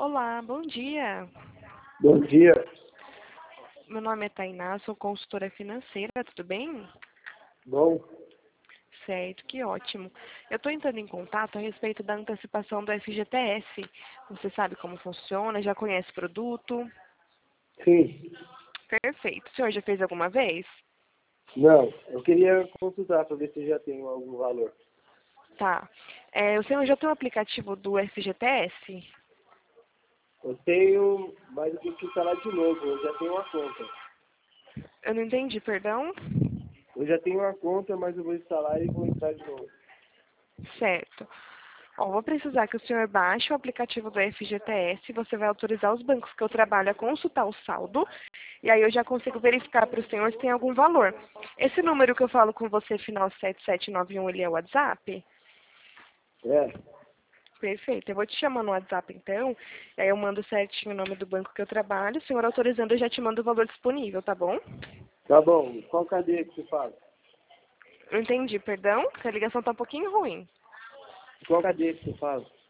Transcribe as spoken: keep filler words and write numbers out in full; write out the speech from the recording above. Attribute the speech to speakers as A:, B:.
A: Olá, bom dia.
B: Bom dia.
A: Meu nome é Tainá, sou consultora financeira, tudo bem?
B: Bom,
A: Certo, que ótimo. Eu estou entrando em contato a respeito da antecipação do F G T S. Você sabe como funciona? Já conhece o produto?
B: sim.
A: Perfeito. O senhor já fez alguma vez?
B: Não, eu queria consultar para ver se já tem algum valor.
A: Tá. É, o senhor já tem um aplicativo do F G T S?
B: Eu tenho, mas eu tenho que instalar de novo. Eu já tenho uma conta.
A: Eu não entendi, perdão?
B: Eu já tenho uma conta, mas eu vou instalar e vou entrar de novo.
A: Certo. Ó, vou precisar que o senhor baixe o aplicativo do F G T S, você vai autorizar os bancos que eu trabalho a consultar o saldo, e aí eu já consigo verificar para o senhor se tem algum valor. Esse número que eu falo com você, final sete sete nove um, ele é o WhatsApp?
B: É,
A: Perfeito, eu vou te chamar no WhatsApp então, e aí eu mando certinho o nome do banco que eu trabalho, o senhor autorizando eu já te mando o valor disponível, tá bom?
B: tá bom. Qual cadeia que você fala?
A: Não entendi, perdão, a ligação tá um pouquinho ruim.
B: Qual cadeia que você fala?